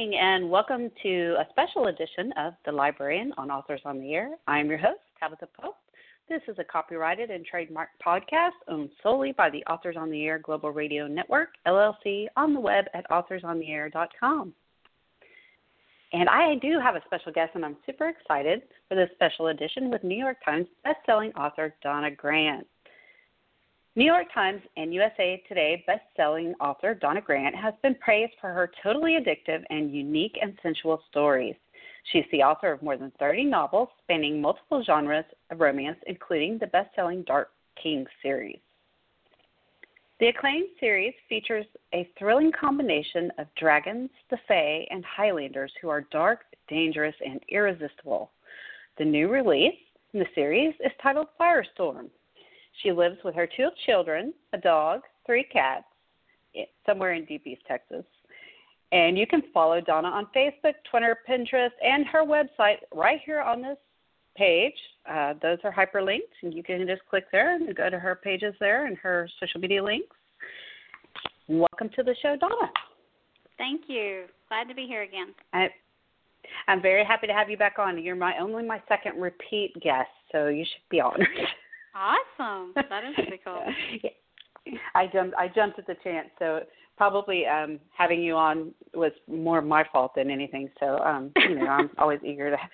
evening, and welcome to a special edition of The Librarian on Authors on the Air. I'm your host, Tabitha Pope. This is a copyrighted and trademarked podcast owned solely by the Authors on the Air Global Radio Network, LLC, on the web at authorsontheair.com. And I do have a special guest, and I'm super excited for this special edition with New York Times bestselling author Donna Grant. New York Times and USA Today best-selling author Donna Grant has been praised for her totally addictive and unique and sensual stories. She's the author of more than 30 novels spanning multiple genres of romance, including the best-selling Dark King series. The acclaimed series features a thrilling combination of dragons, the Fae, and Highlanders who are dark, dangerous, and irresistible. The new release in the series is titled Firestorm. She lives with her 2 children, a dog, 3 cats, somewhere in Deep East Texas. And you can follow Donna on Facebook, Twitter, Pinterest, and her website right here on this page. Those are hyperlinked, and you can just click there and go to her pages there and her social media links. Welcome to the show, Donna. Thank you. Glad to be here again. I'm very happy to have you back on. You're only my second repeat guest, so you should be honored. Awesome. That is pretty cool. I jumped at the chance, so probably having you on was more my fault than anything. So I'm always eager to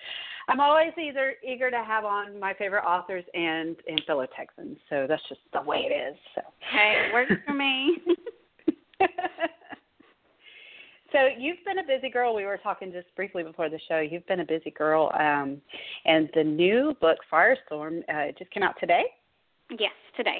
have on my favorite authors and fellow Texans. So that's just the way it is. So hey, it works for me. So you've been a busy girl. We were talking just briefly before the show. You've been a busy girl, and the new book, Firestorm, it just came out today? Yes, today.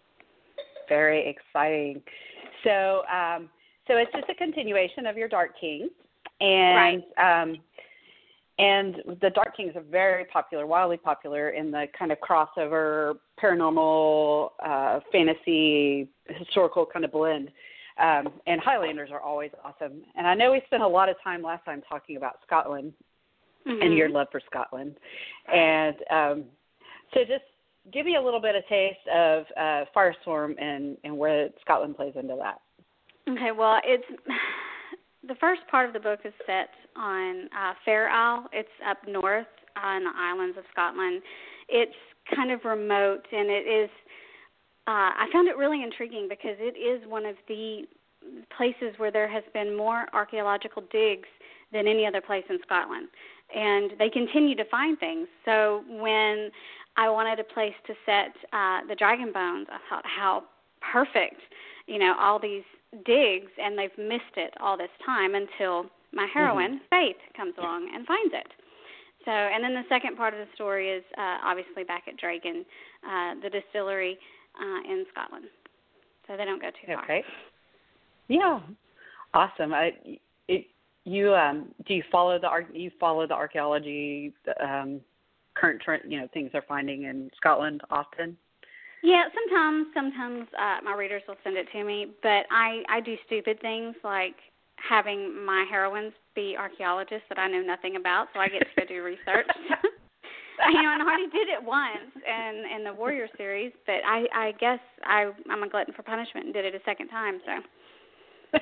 Very exciting. So it's just a continuation of your Dark Kings, and right. And the Dark Kings are very popular, wildly popular in the kind of crossover, paranormal, fantasy, historical kind of blend. And Highlanders are always awesome. And I know we spent a lot of time last time talking about Scotland and your love for Scotland. And so just give me a little bit of taste of Firestorm and where Scotland plays into that. Okay, well, it's the first part of the book is set on Fair Isle. It's up north on the islands of Scotland. It's kind of remote, and it is I found it really intriguing because it is one of the places where there has been more archaeological digs than any other place in Scotland. And they continue to find things. So when I wanted a place to set the Dragon Bones, I thought how perfect, all these digs, and they've missed it all this time until my heroine, Faith, comes along and finds it. So, and then the second part of the story is obviously back at Dragon, the distillery in Scotland, so they don't go too far. Okay. Yeah, awesome. Do you follow the archaeology, current things they're finding in Scotland often? Yeah, sometimes my readers will send it to me, but I do stupid things like having my heroines be archaeologists that I know nothing about, so I get to go do research. And I already did it once in the Warrior series, but I guess I'm a glutton for punishment and did it a second time. So,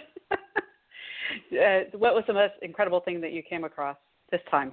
what was the most incredible thing that you came across this time?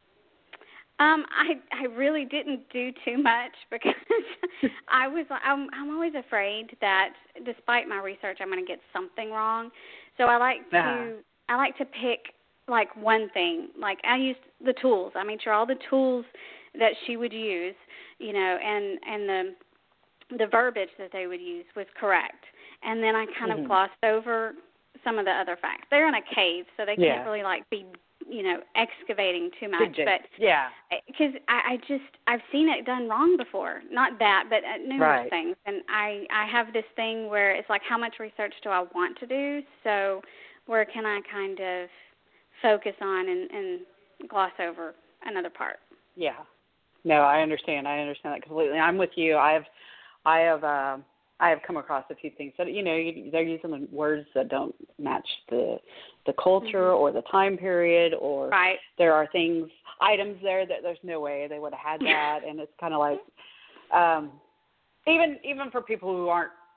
I really didn't do too much because I'm always afraid that despite my research I'm going to get something wrong. So I like to pick like one thing. Like I used the tools. I made sure all the tools that she would use, and the verbiage that they would use was correct. And then I kind of glossed over some of the other facts. They're in a cave, so they can't really be excavating too much. But because I've seen it done wrong before. Not that, but numerous things. And I have this thing where it's like, how much research do I want to do? So where can I kind of focus on and gloss over another part? Yeah. No, I understand that completely. I'm with you. I have come across a few things that they're using the words that don't match the culture or the time period, or there are items there that there's no way they would have had that, and it's kind of like even for people who aren't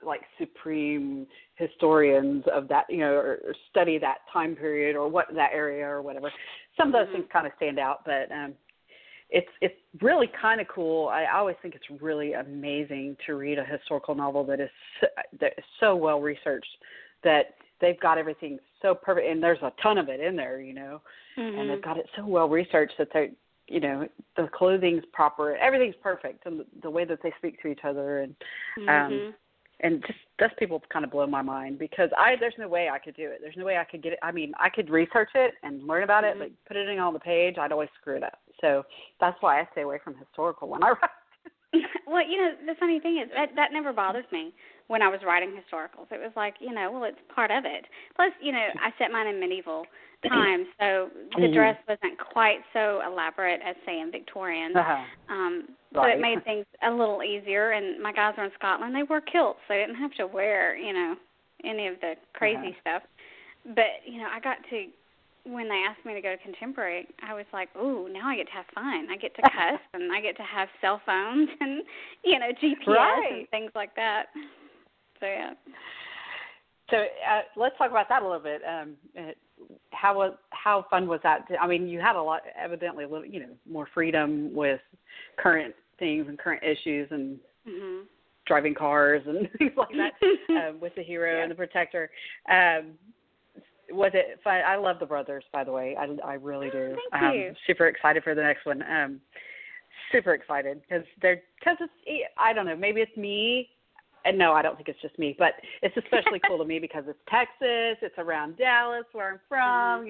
like supreme historians of that, or study that time period or what that area or whatever. Some of those things kind of stand out, but it's really kind of cool. I always think it's really amazing to read a historical novel that is so well researched, that they've got everything so perfect, and there's a ton of it in there, and they've got it so well researched that they, the clothing's proper, everything's perfect, and the way that they speak to each other, and just those people kind of blow my mind, because there's no way I could do it. There's no way I could get it. I mean, I could research it and learn about it, but put it on the page, I'd always screw it up. So that's why I stay away from historical when I write. Well, the funny thing is that never bothered me when I was writing historicals. It was like, well, it's part of it. Plus, I set mine in medieval times, so the dress wasn't quite so elaborate as, say, in Victorian. So it made things a little easier. And my guys were in Scotland. They wore kilts, so they didn't have to wear, any of the crazy stuff. But, I got to, when they asked me to go to contemporary, I was like, ooh, now I get to have fun. I get to cuss, and I get to have cell phones and, GPS and things like that. So, yeah. So let's talk about that a little bit. How fun was that? I mean, you had evidently, more freedom with current things and current issues and driving cars and things like that with the hero and the protector. Was it fun? I love the brothers, by the way. I really do. Thank you. Super excited for the next one. Super excited because it's, I don't know, maybe it's me. And no, I don't think it's just me, but it's especially cool to me because it's Texas. It's around Dallas, where I'm from.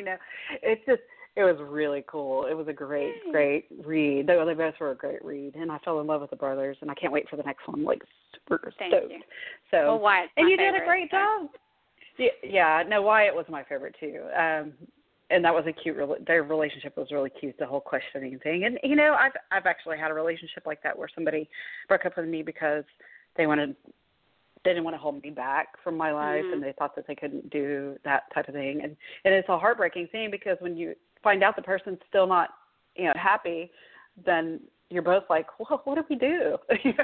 It was really cool. It was a great read. They both were a great read, and I fell in love with the brothers, and I can't wait for the next one. Like, super stoked. Thank you. So, well, Wyatt's and you favorite, did a great job. Yeah, no, Wyatt was my favorite too. And that was a cute. Their relationship was really cute. The whole questioning thing, and I've actually had a relationship like that where somebody broke up with me because they didn't want to hold me back from my life, and they thought that they couldn't do that type of thing. And it's a heartbreaking thing because when you find out the person's still not, happy, then you're both like, well, what do we do?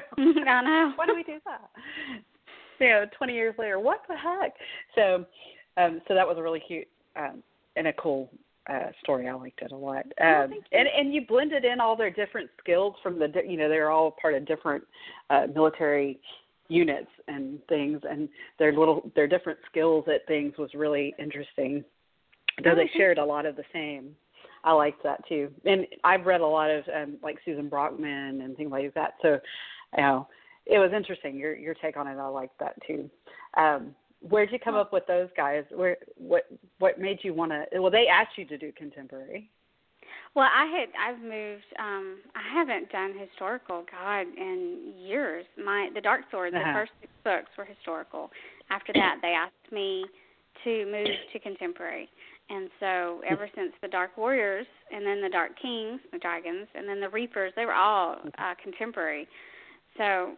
I know. Why do we do that? 20 years later, what the heck? So that was a really cute and a cool story. I liked it a lot. And you blended in all their different skills from they're all part of different military units and things, and their different skills at things was really interesting. Though they shared a lot of the same. I liked that too. And I've read a lot of like Susan Brockman and things like that. So, it was interesting. Your take on it, I liked that too. Where'd you come up with those guys? What made you want to? Well, they asked you to do contemporary. Well, I've moved. I haven't done historical, in years. The Dark Sword, the first 6 books were historical. After that, they asked me to move to contemporary. And so ever since the Dark Warriors, and then the Dark Kings, the dragons, and then the Reapers, they were all contemporary. So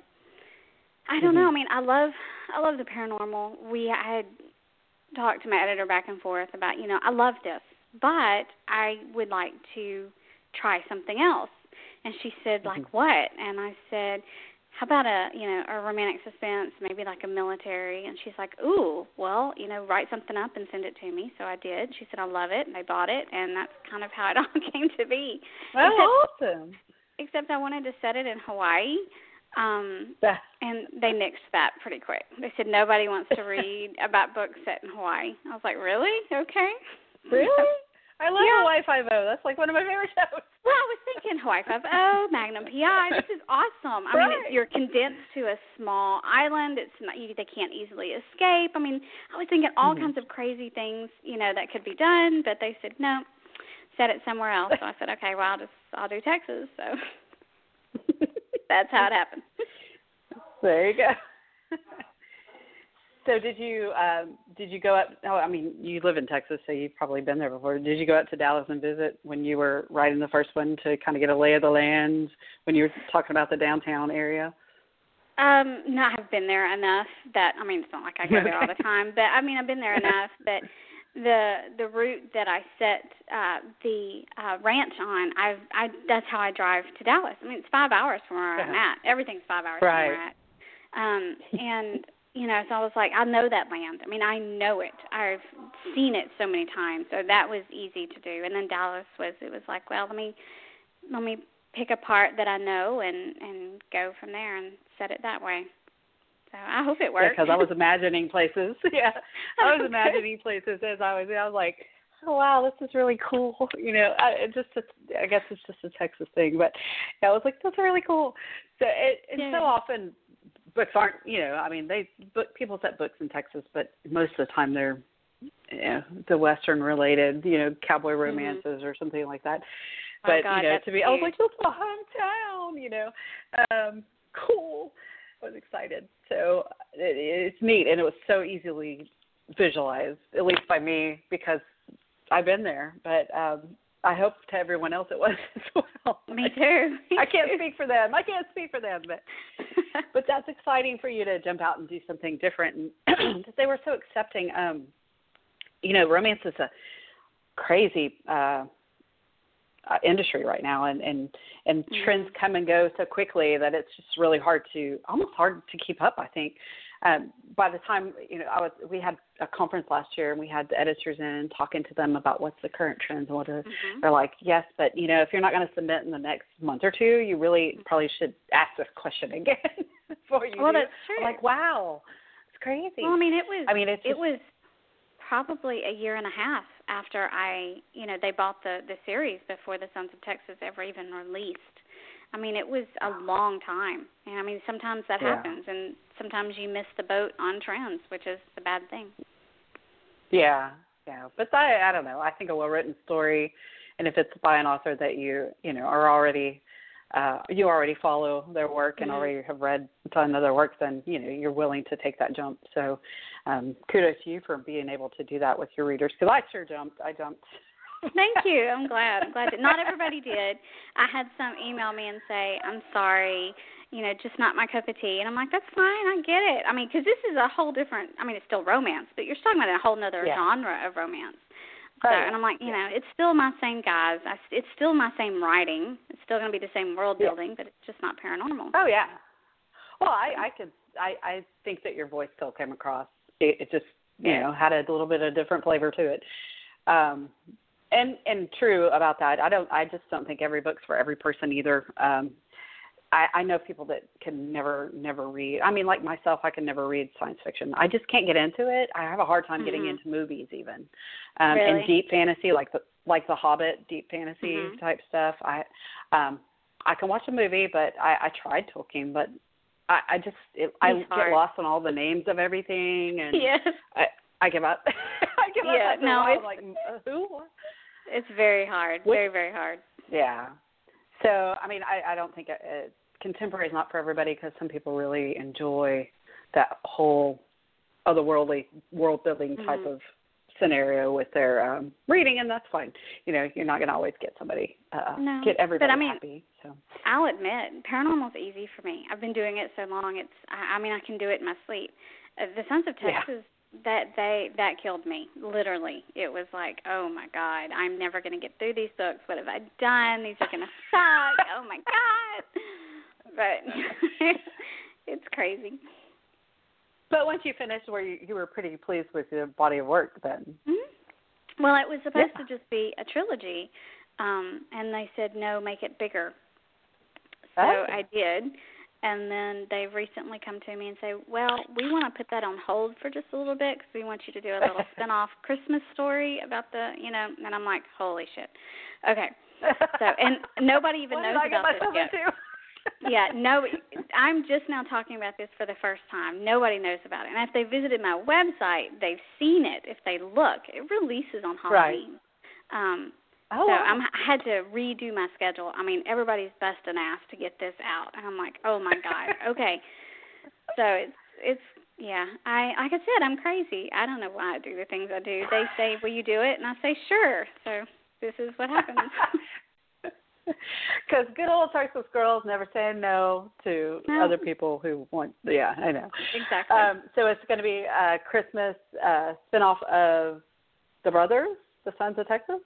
I don't know. I mean, I love the paranormal. I had talked to my editor back and forth about, I love this, but I would like to try something else. And she said, like what? And I said, how about a romantic suspense, maybe like a military? And she's like, ooh, well, write something up and send it to me. So I did. She said, I love it. And I bought it. And that's kind of how it all came to be. Awesome. Except I wanted to set it in Hawaii. And they nixed that pretty quick. They said nobody wants to read about books set in Hawaii. I was like, really? Okay. Really? I love Hawaii Five-0. That's like one of my favorite shows. Well, I was thinking Hawaii Five-0, Magnum P.I. This is awesome. I mean, you're condensed to a small island. It's not they can't easily escape. I mean, I was thinking all kinds of crazy things, that could be done. But they said no, set it somewhere else. So I said, okay, well, I'll do Texas. So that's how it happened. There you go. So did you go up? Oh, I mean, you live in Texas, so you've probably been there before. Did you go up to Dallas and visit when you were writing the first one to kind of get a lay of the land when you were talking about the downtown area? No, I've been there enough that it's not like I go there all the time, but I've been there enough that the route that I set the ranch on, that's how I drive to Dallas. It's 5 hours from where I'm at. Everything's 5 hours from where I'm at. And you know, so I was like, I know that land. I mean, I know it. I've seen it so many times, so that was easy to do. And then Dallas it was like, well, let me pick a part that I know and go from there and set it that way. So I hope it works. Yeah, because I was imagining places. Yeah, I was imagining places as I was like, oh wow, this is really cool. You know, I guess it's just a Texas thing, but yeah, I was like, that's really cool. So and so often books aren't, you know, I mean, people set books in Texas, but most of the time they're, you know, the Western related, you know, cowboy romances or something like that. But God, you know, to me, I was like, it's my hometown, you know, cool. I was excited. So it's neat, and it was so easily visualized, at least by me, because I've been there. But I hope to everyone else it was as well. Me too. I can't speak for them. But that's exciting for you to jump out and do something different. And they were so accepting. You know, romance is a crazy industry right now, and trends come and go so quickly that it's just really almost hard to keep up, I think. By the time, you know, we had a conference last year, and we had the editors in talking to them about what's the current trends and what they're like, yes, but you know, if you're not going to submit in the next month or two, you really probably should ask this question again before you do. That's true. I'm like, wow, it's crazy. Well, it was probably a year and a half after they bought the series before the Sons of Texas ever even released. I mean, it was a long time. And I mean, sometimes that happens, and sometimes you miss the boat on trends, which is the bad thing. Yeah. But I don't know. I think a well-written story, and if it's by an author that you know, are already, you already follow their work and already have read a ton of their work, then, you know, you're willing to take that jump. So kudos to you for being able to do that with your readers, because I sure jumped. I jumped. Thank you. I'm glad. Not everybody did. I had some email me and say, I'm sorry, you know, just not my cup of tea. And I'm like, that's fine. I get it. I mean, because this is a whole different, I mean, it's still romance, but you're talking about a whole other genre of romance. So, and I'm like, you know, it's still my same guys. It's still my same writing. It's still going to be the same world building, but it's just not paranormal. Oh, yeah. Well, I think that your voice still came across. It just, you know, had a little bit of different flavor to it. And true about that. I just don't think every book's for every person either. I know people that can never read. I mean, like myself, I can never read science fiction. I just can't get into it. I have a hard time getting into movies even. Really? And deep fantasy, like the Hobbit, deep fantasy type stuff. I can watch a movie, but I tried Tolkien, but I get lost in all the names of everything, and I give up. I give up. I'm like, who? It's very hard. Very, very hard. Yeah. So, I mean, I don't think contemporary is not for everybody, because some people really enjoy that whole otherworldly, world-building type of scenario with their reading, and that's fine. You know, you're not going to always get get everybody happy. So I'll admit, paranormal's easy for me. I've been doing it so long. I can do it in my sleep. The Sons of Texas, that killed me, literally. It was like, oh, my God, I'm never going to get through these books. What have I done? These are going to suck. Oh, my God. But it's crazy. But once you finished, you were pretty pleased with your body of work then? Mm-hmm. Well, it was supposed to just be a trilogy, and they said, no, make it bigger. So I did. And then they've recently come to me and say, well, we want to put that on hold for just a little bit because we want you to do a little spin-off Christmas story about the, you know, and I'm like, holy shit. Okay. So, and nobody even knows about this yet. Yeah, no, I'm just now talking about this for the first time. Nobody knows about it. And if they visited my website, they've seen it. If they look, it releases on Halloween. Right. I had to redo my schedule. I mean, everybody's busting ass to get this out, and I'm like, oh my God, okay. So it's like I said, I'm crazy. I don't know why I do the things I do. They say, will you do it? And I say, sure. So this is what happens. Because good old Texas girls never say no to other people who want. Yeah, I know. Exactly. So it's going to be a Christmas spinoff of The Brothers, The Sons of Texas.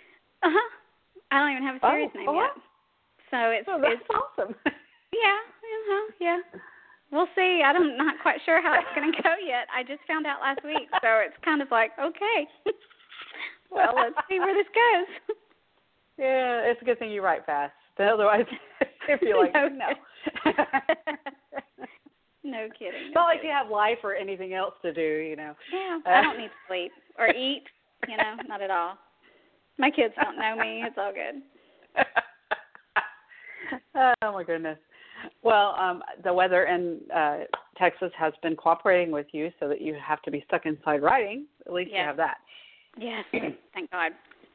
I don't even have a series name yet. So it's that's awesome. Yeah. We'll see. I'm not quite sure how it's going to go yet. I just found out last week, so it's kind of like, okay. Well, let's see where this goes. Yeah, it's a good thing you write fast. Otherwise, if you're like, no. No kidding. It's not like you have life or anything else to do, Yeah, I don't need to sleep or eat, not at all. My kids don't know me. It's all good. Oh, my goodness. Well, the weather in Texas has been cooperating with you so that you have to be stuck inside writing. At least you have that. Yes, thank God.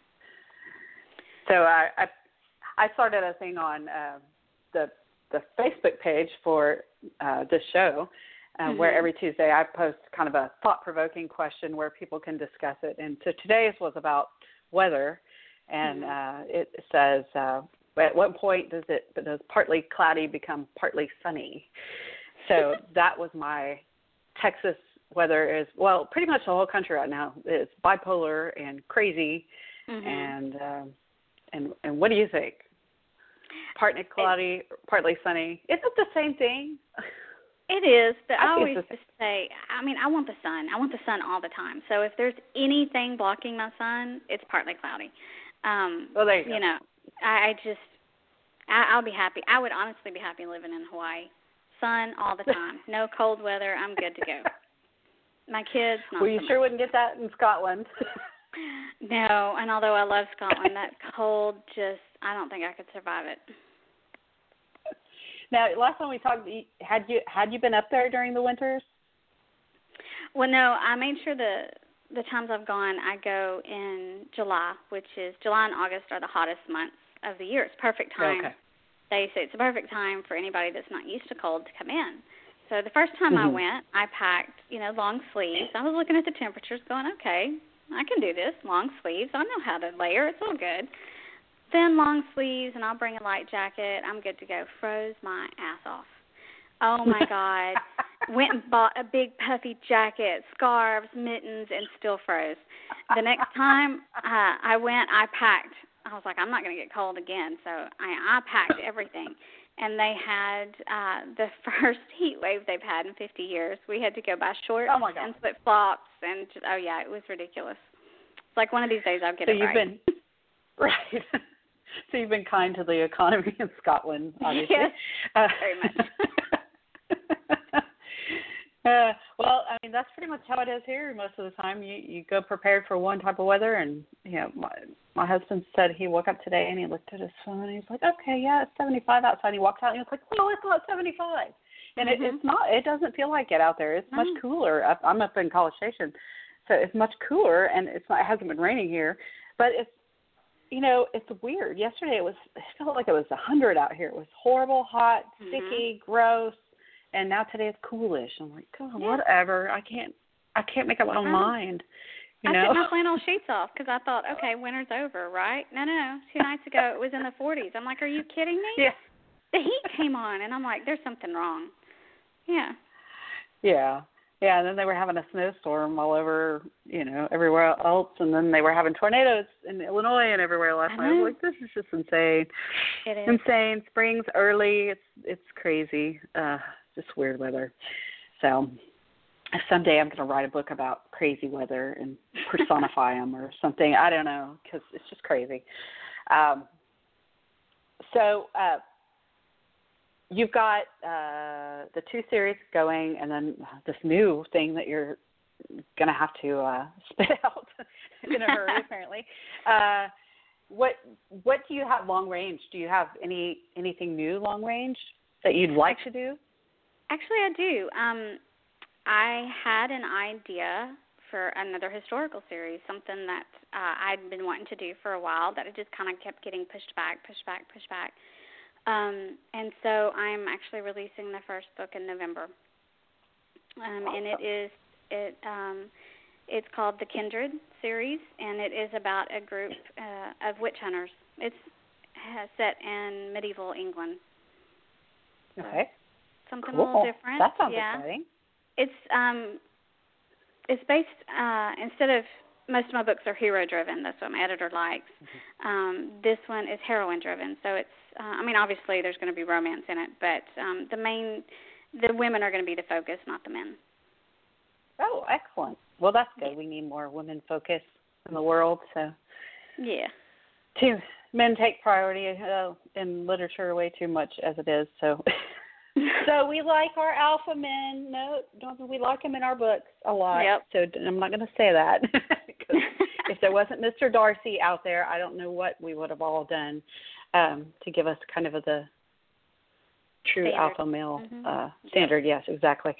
So I started a thing on the Facebook page for this show where every Tuesday I post kind of a thought-provoking question where people can discuss it. And so today's was about weather, and it says, at what point does partly cloudy become partly sunny? So that was my Texas weather is, well, pretty much the whole country right now is bipolar and crazy. And what do you think? Partly cloudy, partly sunny. Is it the same thing? It is, but I always just say, I want the sun. I want the sun all the time. So if there's anything blocking my sun, it's partly cloudy. Well, there you go. I'll be happy. I would honestly be happy living in Hawaii. Sun all the time. No cold weather. I'm good to go. My kids, not well, you so sure much. wouldn't get that in Scotland. No, and although I love Scotland, that cold I don't think I could survive it. Now, last time we talked, had you been up there during the winters? Well, no, I made sure the times I've gone, I go in July, which is July and August are the hottest months of the year. It's perfect time. Okay. They say it's a perfect time for anybody that's not used to cold to come in. So the first time I went, I packed, long sleeves. I was looking at the temperatures going, okay, I can do this, long sleeves. I know how to layer. It's all good. Then long sleeves, and I'll bring a light jacket. I'm good to go. Froze my ass off. Oh, my God. Went and bought a big puffy jacket, scarves, mittens, and still froze. The next time I went, I packed. I was like, I'm not going to get cold again. So I packed everything. And they had the first heat wave they've had in 50 years. We had to go buy shorts and flip-flops. And, it was ridiculous. It's like one of these days I'll get it right. Right. So you've been kind to the economy in Scotland, obviously. Yes, very much. Well, that's pretty much how it is here most of the time. You go prepared for one type of weather, and my husband said he woke up today and he looked at his phone and he's like, okay, yeah, it's 75 outside. And he walks out and he's like, well, it's not 75. And it's not. It doesn't feel like it out there. It's much cooler. I'm up in College Station, so it's much cooler, and it hasn't been raining here, but it's weird. Yesterday it felt like it was 100 out here. It was horrible, hot, sticky, gross. And now today it's coolish. I'm like, God, whatever. I can't make up my own mind. I took my flannel sheets off because I thought, okay, winter's over, right? No. 2 nights ago it was in the 40s. I'm like, are you kidding me? Yeah. The heat came on, and I'm like, there's something wrong. Yeah. Yeah. Yeah, and then they were having a snowstorm all over, everywhere else, and then they were having tornadoes in Illinois and everywhere last night. I was like, this is just insane. It is. Insane. Spring's early. It's crazy. Just weird weather. So someday I'm going to write a book about crazy weather and personify them or something. I don't know, because it's just crazy. So you've got the 2 series going, and then this new thing that you're going to have to spit out in a hurry, apparently. What do you have long range? Do you have anything new long range that you'd like to do? Actually, I do. I had an idea for another historical series, something that I'd been wanting to do for a while that it just kind of kept getting pushed back. And so I'm actually releasing the first book in November. And it's called the Kindred series, and it is about a group of witch hunters. It's set in medieval England. Okay. Something cool. A little different. That sounds exciting. It's based instead of most of my books are hero driven. That's what my editor likes. This one is heroine driven. So it's obviously there's going to be romance in it, but the main the women are going to be the focus, not the men. Oh, excellent. Well, that's good. We need more women focus in the world. So, yeah. Men take priority in literature way too much as it is. So, so we like our alpha men. No, don't we like them in our books a lot? Yep. So I'm not going to say that. If there wasn't Mr. Darcy out there, I don't know what we would have all done to give us kind of the true standard. alpha male standard. Yes, exactly.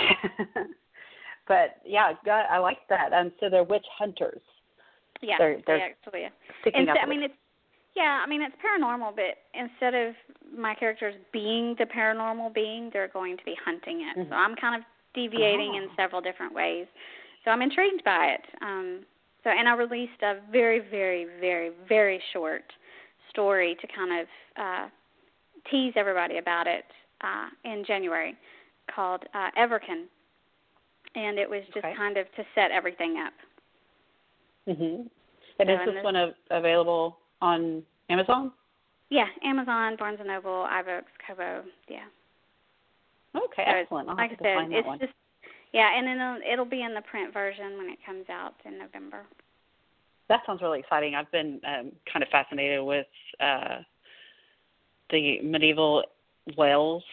But yeah, I like that. So they're witch hunters. Yeah, they're actually. sticking up. It's paranormal, but instead of my characters being the paranormal being, they're going to be hunting it. So I'm kind of deviating in several different ways. So I'm intrigued by it. And I released a very, very, very, very short story to kind of tease everybody about it in January called Everkin. And it was just kind of to set everything up. Mm-hmm. And is this one available on Amazon? Yeah, Amazon, Barnes & Noble, iBooks, Kobo, yeah. Okay, so excellent. I'll have to find that one. And then it'll be in the print version when it comes out in November. That sounds really exciting. I've been kind of fascinated with the medieval Welsh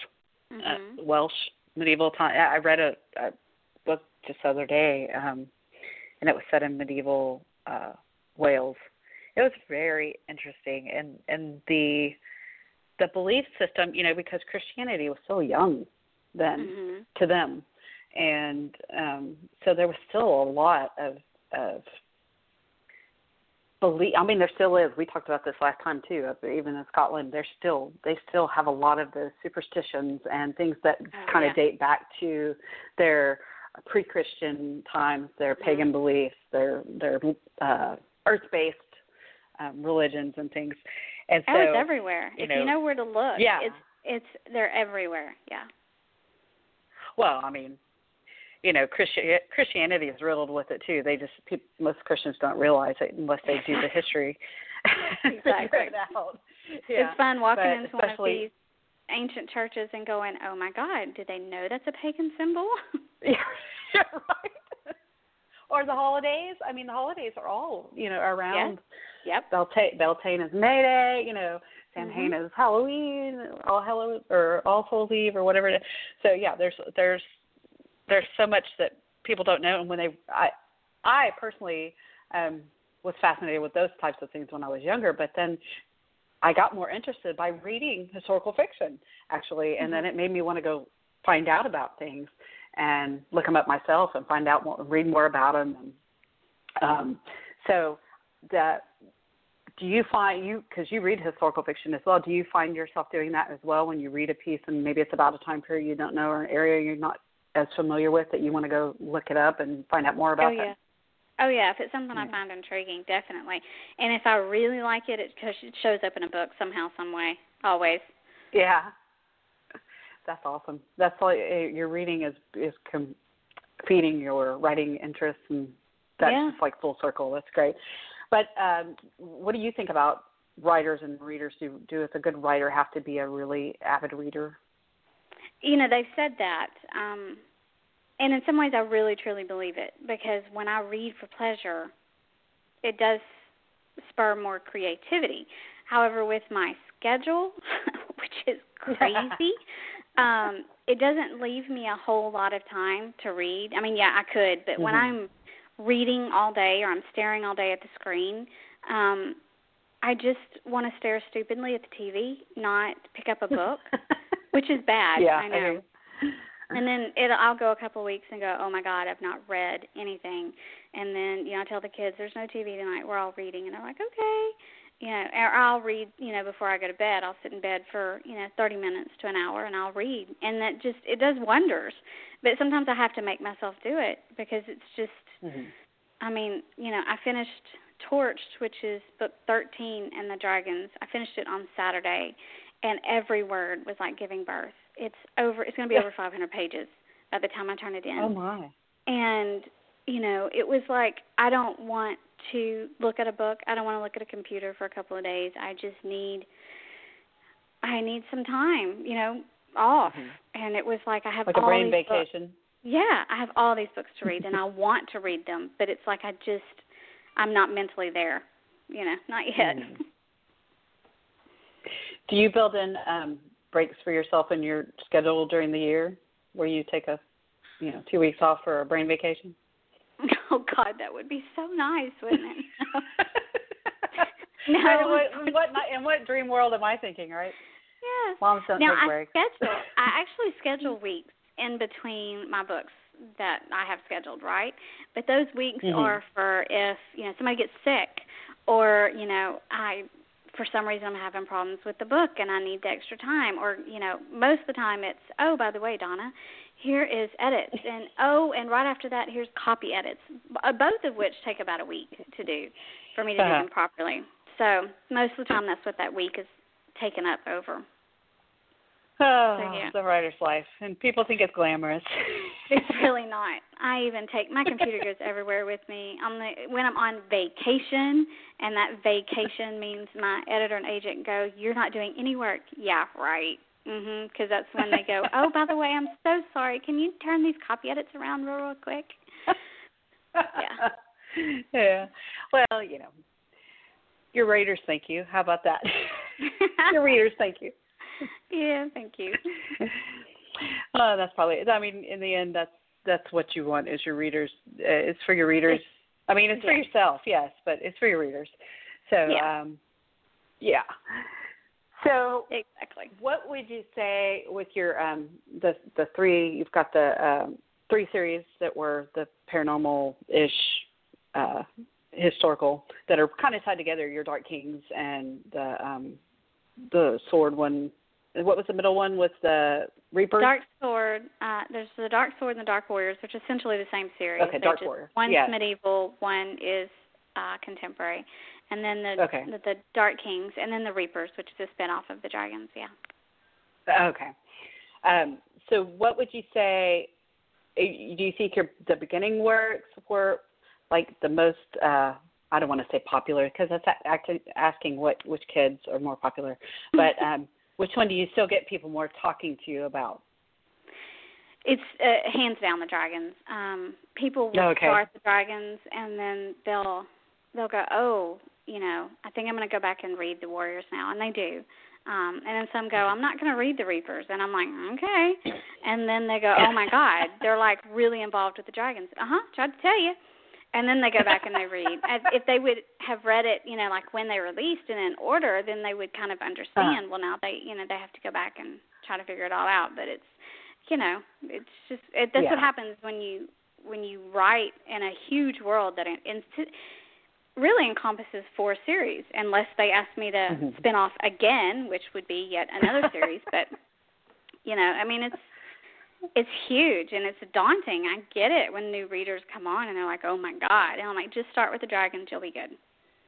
medieval time. I read a book just the other day, and it was set in medieval Wales. It was very interesting, and the belief system, because Christianity was so young then to them, and so there was still a lot of belief. I mean, there still is. We talked about this last time too. Even in Scotland, they still have a lot of the superstitions and things that kind of date back to their pre-Christian times, their pagan beliefs, their earth-based religions and things. And so it's everywhere. If you know where to look, they're everywhere. Yeah. Well, I mean, Christianity is riddled with it too. Most Christians don't realize it unless they do the history. Exactly. It out. It's fun walking into one of these ancient churches and going, "Oh my God, do they know that's a pagan symbol?" Yeah, right. Or the holidays. I mean, the holidays are all around. Yep. Beltane is May Day. Samhain is Halloween, All Souls Eve, or whatever it is. So yeah, there's so much that people don't know, and when I personally was fascinated with those types of things when I was younger, but then I got more interested by reading historical fiction, actually, and then it made me want to go find out about things and look them up myself and find out more, read more about them. And so do you find because you read historical fiction as well, do you find yourself doing that as well when you read a piece and maybe it's about a time period you don't know or an area you're not as familiar with that you want to go look it up and find out more about that? Oh, yeah. If it's something I find intriguing, definitely. And if I really like it, it shows up in a book somehow, some way, always. Yeah. That's awesome. That's all your reading is feeding your writing interests, and that's just like full circle. That's great. But what do you think about writers and readers? Does a good writer have to be a really avid reader? They've said that. And in some ways I really, truly believe it, because when I read for pleasure, it does spur more creativity. However, with my schedule, which is crazy, it doesn't leave me a whole lot of time to read. I mean, I could, but when I'm reading all day or I'm staring all day at the screen, I just want to stare stupidly at the TV, not pick up a book, which is bad, I know. And then I'll go a couple of weeks and go, oh, my God, I've not read anything. And then, I tell the kids, there's no TV tonight. We're all reading. And they're like, okay. Or I'll read, before I go to bed. I'll sit in bed for, 30 minutes to an hour, and I'll read. And that it does wonders. But sometimes I have to make myself do it because it's just, I mean, I finished Torched, which is book 13 in the Dragons. I finished it on Saturday, and every word was like giving birth. It's going to be over 500 pages by the time I turn it in. Oh, my. And, it was like, I don't want to look at a book. I don't want to look at a computer for a couple of days. I need some time. off, and it was like I have like all a brain these vacation. Books. Yeah, I have all these books to read, and I want to read them, but it's like I'm not mentally there, not yet. Mm-hmm. Do you build in breaks for yourself in your schedule during the year where you take 2 weeks off for a brain vacation? Oh, God, that would be so nice, wouldn't it? No. In what dream world am I thinking, right? Yes. Moms don't take breaks. I actually schedule weeks in between my books that I have scheduled, right? But those weeks are for if, somebody gets sick or, for some reason I'm having problems with the book and I need the extra time. Or, most of the time it's, oh, by the way, Donna, here is edits. And right after that, here's copy edits, both of which take about a week to do for me to do them properly. So most of the time that's what that week is taken up over. The writer's life. And people think it's glamorous. It's really not. I even take, my computer goes everywhere with me. When I'm on vacation, and that vacation means my editor and agent go, you're not doing any work. Yeah, right. Because that's when they go, oh, by the way, I'm so sorry. Can you turn these copy edits around real quick? Yeah. Yeah. Well, your readers thank you. How about that? Your readers thank you. Yeah, thank you. That's probably, in the end, that's what you want is your readers. It's for your readers. It's for yourself, yes, but it's for your readers. So, yeah. So, exactly. What would you say with your the three? You've got the 3 series that were the paranormal-ish, historical that are kind of tied together. Your Dark Kings and the sword one. What was the middle one with the Reapers? Dark Sword. There's the Dark Sword and the Dark Warriors, which are essentially the same series. Okay, Dark Warrior. One's medieval, one is contemporary. And then the Dark Kings, and then the Reapers, which is a spinoff of the Dragons, Okay. So what would you say, do you think the beginning works were like the most, I don't want to say popular because that's asking which kids are more popular, but which one do you still get people more talking to you about? It's hands down the Dragons. People will start the Dragons and then they'll go, oh, I think I'm going to go back and read the Warriors now, and they do. And then some go, I'm not going to read the Reapers, and I'm like, okay. And then they go, oh my God, they're like really involved with the Dragons. Tried to tell you. And then they go back and they read. If they would have read it, like when they released and in order, then they would kind of understand. Well, now they have to go back and try to figure it all out. But it's, it's just that's what happens when you write in a huge world that really encompasses 4 series, unless they ask me to spin off again, which would be yet another series. But it's huge and it's daunting. I get it when new readers come on and they're like, oh my God. And I'm like, just start with the Dragons, you'll be good.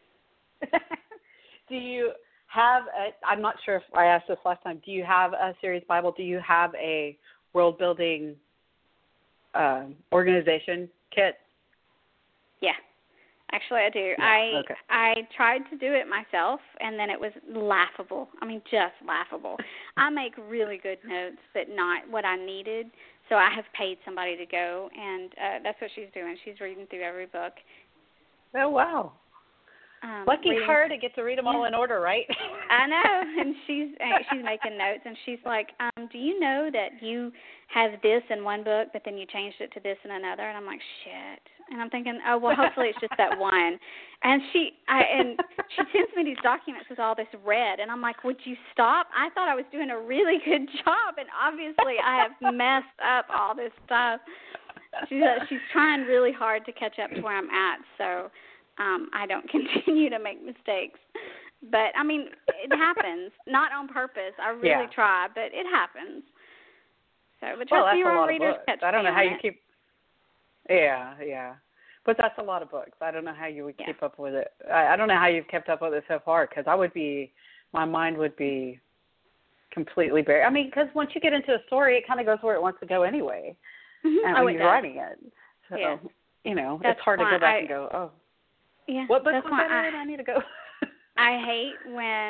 Do you have I'm not sure if I asked this last time, do you have a series Bible? Do you have a world building organization kit? Yeah. Actually, I do. I tried to do it myself, and then it was laughable. Just laughable. I make really good notes, but not what I needed. So I have paid somebody to go, and that's what she's doing. She's reading through every book. Oh, wow. Lucky her to get to read them all in order, right? I know, and she's making notes, and she's like, do you know that you have this in one book, but then you changed it to this in another? And I'm like, shit. And I'm thinking, oh, well, hopefully it's just that one. And she sends me these documents with all this red, and I'm like, would you stop? I thought I was doing a really good job, and obviously I have messed up all this stuff. She's trying really hard to catch up to where I'm at, so I don't continue to make mistakes. But, it happens. Not on purpose. I really try, but it happens. So, but trust me, our readers catch me. I don't know how you keep... Yeah. But that's a lot of books. I don't know how you would keep up with it. I don't know how you've kept up with it so far, because my mind would be completely buried. Because once you get into a story, it kind of goes where it wants to go anyway. And when you're writing it. So, it's hard to go back and go, oh. Yeah, what book was that in? I need to go. I hate when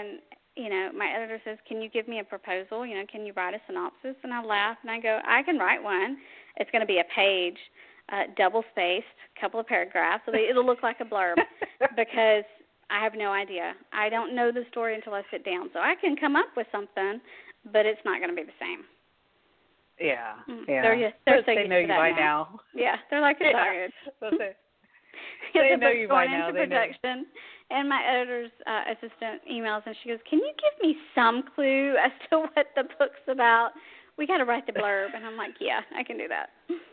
my editor says, can you give me a proposal? Can you write a synopsis? And I laugh, and I go, I can write one. It's going to be a page, double-spaced, a couple of paragraphs. So it'll look like a blurb because I have no idea. I don't know the story until I sit down. So I can come up with something, but it's not going to be the same. Yeah, yeah. They're so they know you by now. Yeah, they're like, it's all good. They know you by now. They production, and my editor's assistant emails, and she goes, can you give me some clue as to what the book's about? We got to write the blurb. And I'm like, yeah, I can do that.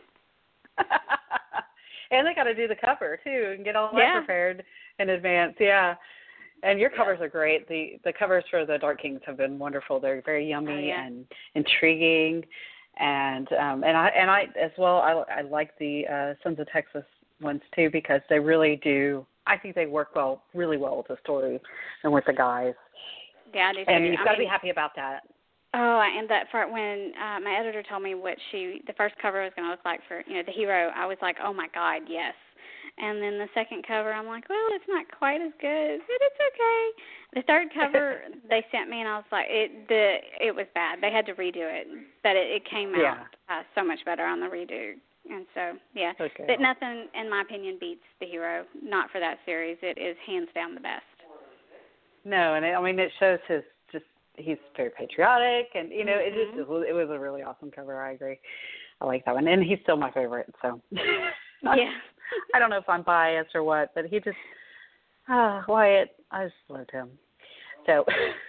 And they got to do the cover, too, and get all that prepared in advance. Yeah. And your covers are great. The covers for the Dark Kings have been wonderful. They're very yummy and intriguing. And I as well, I like the Sons of Texas ones, too, because they really do. I think they work really well with the story and with the guys. Yeah, I do too. And you've got to be happy about that. Oh, and that part when my editor told me what the first cover was going to look like for, the hero, I was like, oh, my God, yes. And then the second cover, I'm like, well, it's not quite as good, but it's okay. The third cover they sent me, and I was like, it was bad. They had to redo it, but it came out so much better on the redo. And so, but nothing, in my opinion, beats The Hero. Not for that series. It is hands down the best. No, and it shows he's very patriotic, and it was a really awesome cover. I agree. I like that one, and he's still my favorite. So, I don't know if I'm biased or what, but he just Wyatt. I just loved him. So,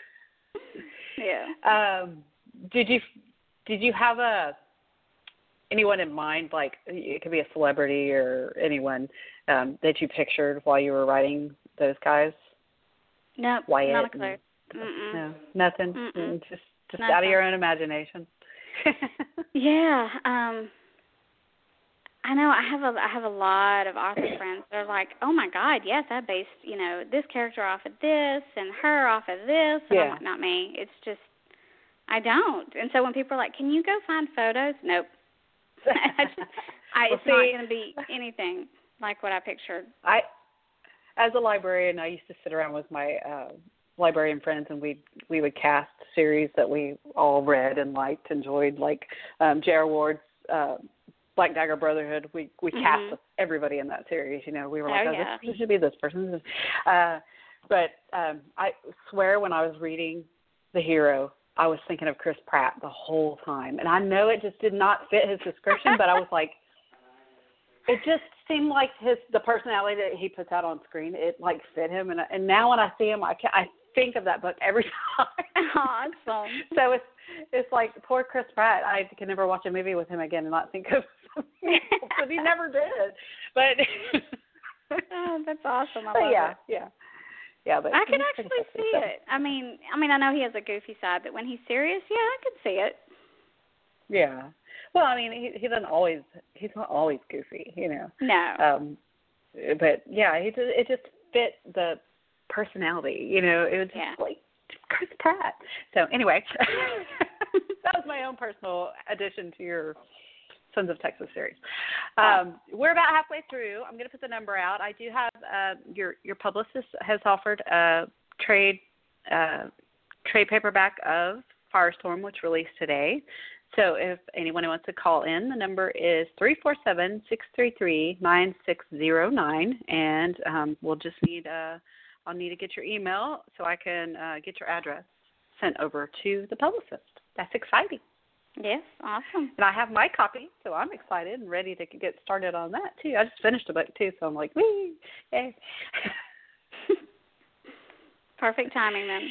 did you have anyone in mind, like it could be a celebrity or anyone that you pictured while you were writing those guys? No, Wyatt not a clue. No, nothing. Just nothing. Out of your own imagination. Yeah. I know. I have a lot of author friends that are like, oh my God, yes, I based this character off of this and her off of this. And I'm like, not me. It's just I don't. And so when people are like, can you go find photos? Nope. It's not going to be anything like what I pictured. As a librarian, I used to sit around with my librarian friends, and we would cast series that we all read and liked, enjoyed, like J.R. Ward's Black Dagger Brotherhood. We cast everybody in that series. We were like, this person should be this person. But I swear, when I was reading The Hero, I was thinking of Chris Pratt the whole time. And I know it just did not fit his description, but I was like, it just seemed like the personality that he puts out on screen, it like fit him. And now when I see him, I think of that book every time. Awesome. So it's like poor Chris Pratt. I can never watch a movie with him again and not think of something else, because he never did. But that's awesome. I love it. Yeah, but I can actually see it. I mean, I know he has a goofy side, but when he's serious, I can see it. Yeah. Well, I mean, he's not always goofy, No. But it just fit the personality, It was just like Chris Pratt. So anyway, that was my own personal addition to your Sons of Texas series. We're about halfway through. I'm going to put the number out. I do have your publicist has offered a trade paperback of Firestorm, which released today. So if anyone wants to call in, the number is 347-633-9609, and we'll just I'll need to get your email so I can get your address sent over to the publicist. That's exciting. Yes, awesome. And I have my copy, so I'm excited and ready to get started on that, too. I just finished a book, too, so I'm like, wee, yay. Perfect timing, then.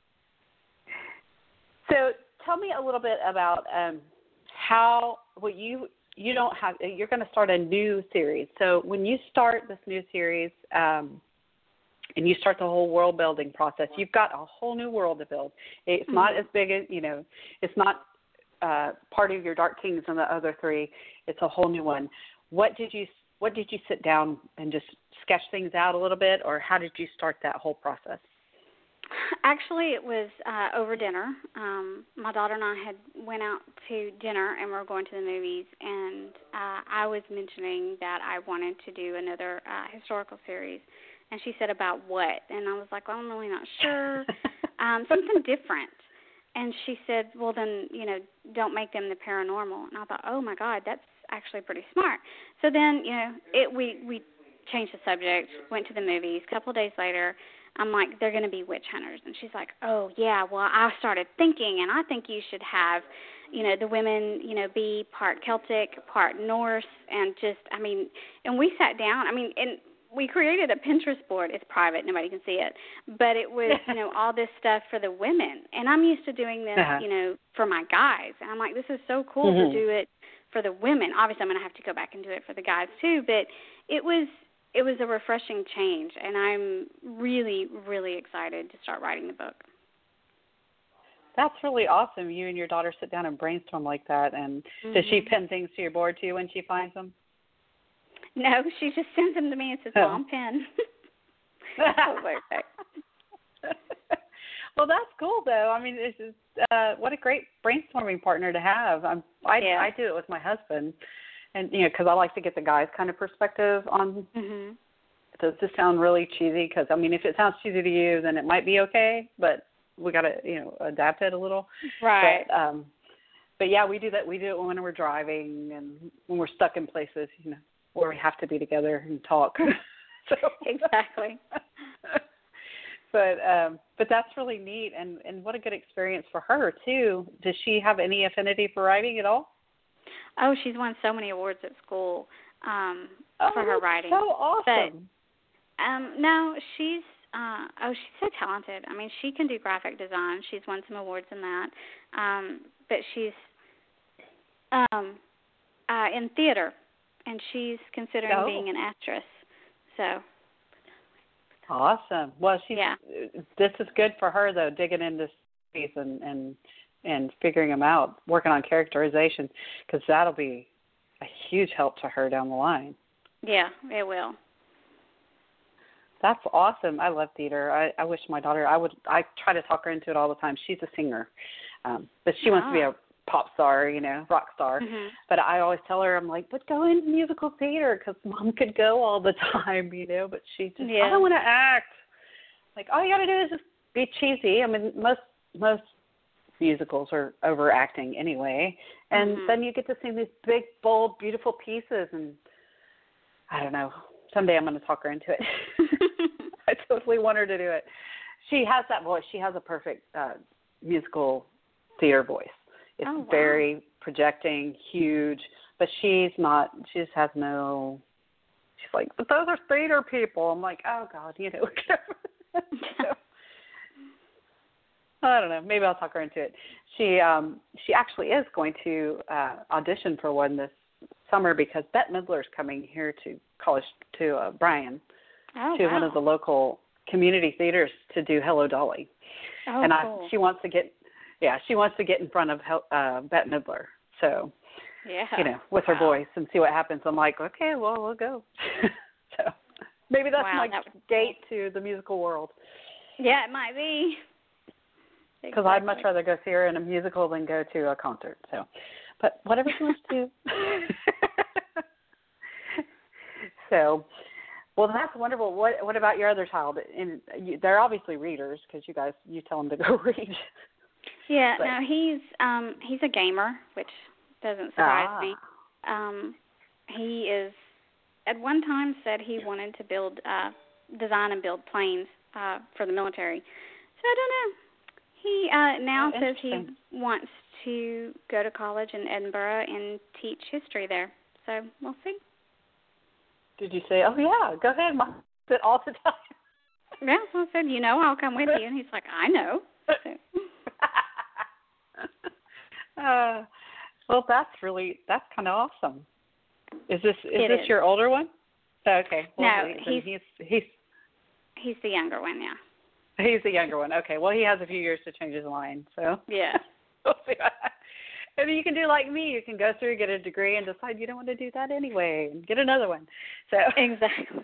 So tell me a little bit about how you don't have, you're going to start a new series. So when you start this new series and you start the whole world building process, you've got a whole new world to build. It's not as big as, it's not part of your Dark Kings and the other three. It's a whole new one. What did you sit down and just sketch things out a little bit, or how did you start that whole process? Actually, it was over dinner. My daughter and I had went out to dinner, and we were going to the movies, and I was mentioning that I wanted to do another historical series. And she said, about what? And I was like, well, I'm really not sure. something different. And she said, well, then, don't make them the paranormal. And I thought, oh, my God, that's actually pretty smart. So then, we changed the subject, went to the movies. A couple of days later, I'm like, they're going to be witch hunters. And she's like, oh, yeah, well, I started thinking, and I think you should have, the women, be part Celtic, part Norse, and and we sat down. And we created a Pinterest board. It's private. Nobody can see it. But it was, all this stuff for the women. And I'm used to doing this, for my guys. And I'm like, this is so cool to do it for the women. Obviously, I'm going to have to go back and do it for the guys, too. But it was a refreshing change. And I'm really, really excited to start writing the book. That's really awesome. You and your daughter sit down and brainstorm like that. And does she pin things to your board, too, when she finds them? No, she just sends them to me and says, Mom, pen. Well, that's cool, though. I mean, this is what a great brainstorming partner to have. I do it with my husband, and because I like to get the guy's kind of perspective on. Does this sound really cheesy? Because if it sounds cheesy to you, then it might be okay, but we got to adapt it a little. Right. But yeah, we do that. We do it when we're driving and when we're stuck in places, where we have to be together and talk. Exactly. But that's really neat, and what a good experience for her too. Does she have any affinity for writing at all? Oh, she's won so many awards at school for her writing. So awesome. But, no, she's so talented. She can do graphic design. She's won some awards in that. But she's in theater. And she's considering being an actress. So awesome. Well, this is good for her though, digging into space and figuring them out, working on characterization, because that'll be a huge help to her down the line. Yeah, it will. That's awesome. I love theater. I wish my daughter. I try to talk her into it all the time. She's a singer, but she wants to be a pop star, rock star. But I always tell her, I'm like, but go into musical theater, because Mom could go all the time, but she just, I don't want to act. Like, all you got to do is just be cheesy. Most musicals are overacting anyway. And then you get to sing these big, bold, beautiful pieces. And I don't know, someday I'm going to talk her into it. I totally want her to do it. She has that voice. She has a perfect musical theater voice. It's very projecting, huge, but she's not, she just has no, she's like, but those are theater people. I'm like, oh, God, So, I don't know. Maybe I'll talk her into it. She actually is going to audition for one this summer, because Bette Midler's coming here to college, to Bryan, one of the local community theaters to do Hello, Dolly. Oh, and cool. she wants to get in front of Bette Midler. So, with her voice and see what happens. I'm like, okay, well, we'll go. So maybe that's my gate to the musical world. Yeah, it might be. Because I'd much rather go see her in a musical than go to a concert. So, but whatever she wants to do. So, well, that's wonderful. What about your other child? And they're obviously readers, because you tell them to go read. Yeah, no, he's a gamer, which doesn't surprise me. He is, at one time, said he wanted to design and build planes for the military. So I don't know. He now says he wants to go to college in Edinburgh and teach history there. So we'll see. Did you say, oh, yeah, go ahead, Mom, sit all the time? Yeah, well, I said, I'll come with you. And he's like, I know. So. Well, that's kind of awesome. Is this your older one? Okay. Well, no, he's the younger one, yeah. He's the younger one. Okay. Well, he has a few years to change his mind, so. Yeah. We'll see what happens. Maybe you can do like me. You can go through, get a degree, and decide you don't want to do that anyway, and get another one. So. Exactly.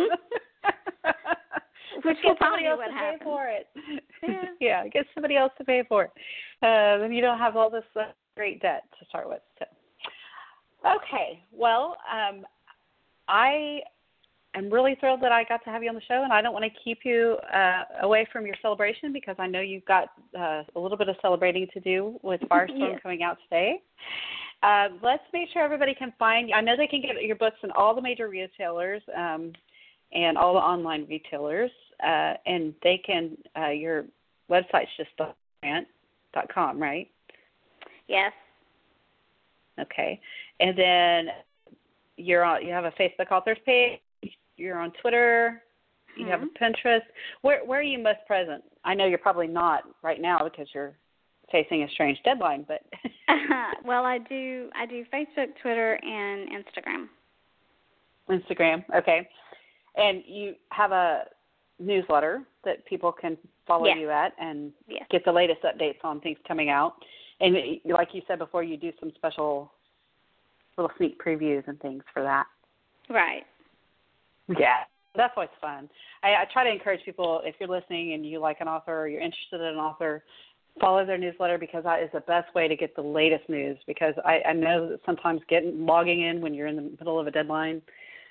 Which will somebody else to pay for it. Yeah, get somebody else to pay for it. Then you don't have all this great debt to start with. So. Okay. Well, I I'm really thrilled that I got to have you on the show, and I don't want to keep you away from your celebration because I know you've got a little bit of celebrating to do with Firestorm Yes. coming out today. Let's make sure everybody can find. I know they can get your books in all the major retailers and all the online retailers, and they can. Your website's just grant.com, right? Yes. Okay, and then you have a Facebook authors page. You're on Twitter. You have a Pinterest. Where are you most present? I know you're probably not right now because you're facing a strange deadline, but well, I do Facebook, Twitter, and Instagram. Instagram, okay. And you have a newsletter that people can follow you at and get the latest updates on things coming out. And like you said before, you do some special little sneak previews and things for that. Right. Yeah, that's always fun. I try to encourage people, if you're listening and you like an author or you're interested in an author, follow their newsletter because that is the best way to get the latest news, because I know that sometimes logging in when you're in the middle of a deadline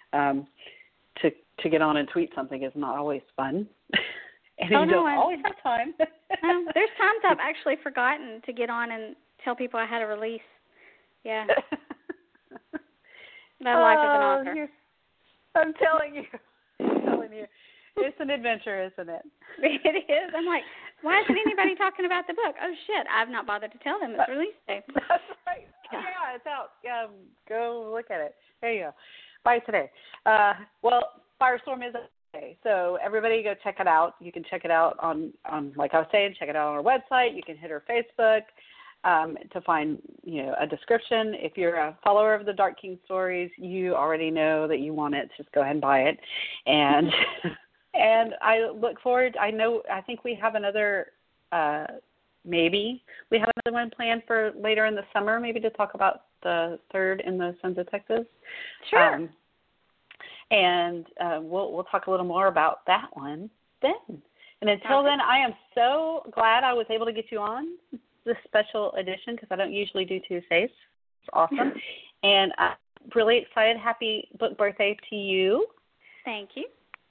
to get on and tweet something is not always fun. And you don't always have time. No, there's times I've actually forgotten to get on and tell people I had a release. Yeah. My life as an author. I'm telling you. It's an adventure, isn't it? It is. I'm like, why isn't anybody talking about the book? Oh, shit, I've not bothered to tell them it's release day. That's right. Yeah, it's out. Go look at it. There you go. Buy it today. Well, Firestorm is today, so everybody go check it out. You can check it out on like I was saying, check it out on our website. You can hit our Facebook to find, a description. If you're a follower of the Dark King stories, you already know that you want it. Just go ahead and buy it. And and I look forward. I think we have another, maybe we have another one planned for later in the summer, maybe to talk about the third in the Sons of Texas. Sure. And we'll talk a little more about that one then. And until then, I am so glad I was able to get you on this special edition because I don't usually do Tuesdays. It's awesome. And I'm really excited. Happy book birthday to you. Thank you.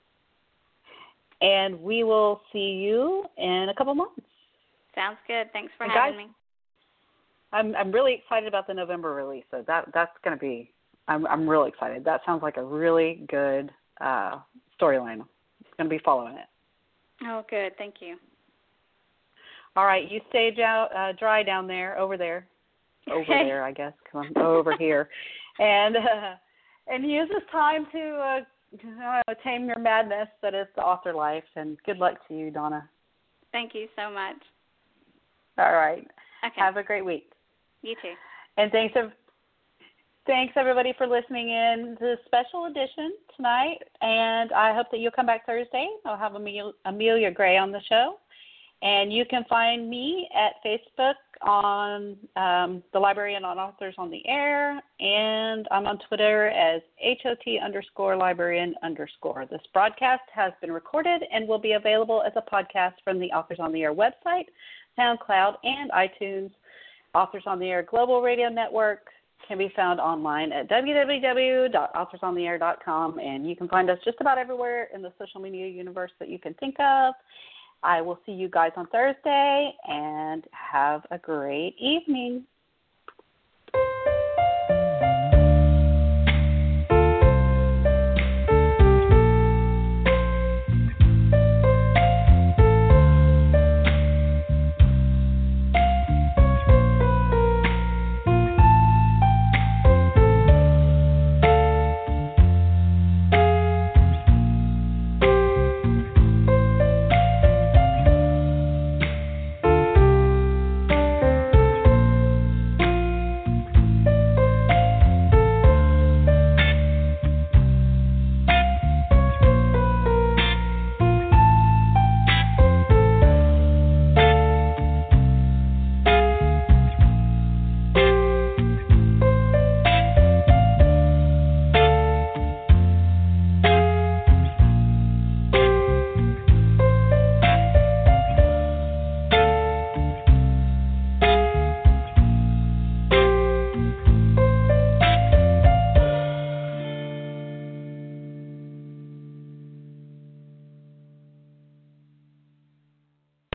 And we will see you in a couple months. Sounds good. Thanks for having me. I'm really excited about the November release. So that's going to be. I'm really excited. That sounds like a really good storyline. It's going to be following it. Oh, good. Thank you. All right. You stay dry down there, over there, I guess, because I'm over here. And use this time to tame your madness that is the author life. And good luck to you, Donna. Thank you so much. All right. Okay. Have a great week. You too. And thanks, everybody, for listening in to this special edition tonight. And I hope that you'll come back Thursday. I'll have Amelia Gray on the show. And you can find me at Facebook on the Librarian on Authors on the Air. And I'm on Twitter as HOT_Librarian_. This broadcast has been recorded and will be available as a podcast from the Authors on the Air website, SoundCloud, and iTunes. Authors on the Air Global Radio Network can be found online at www.authorsontheair.com, and you can find us just about everywhere in the social media universe that you can think of. I will see you guys on Thursday, and have a great evening.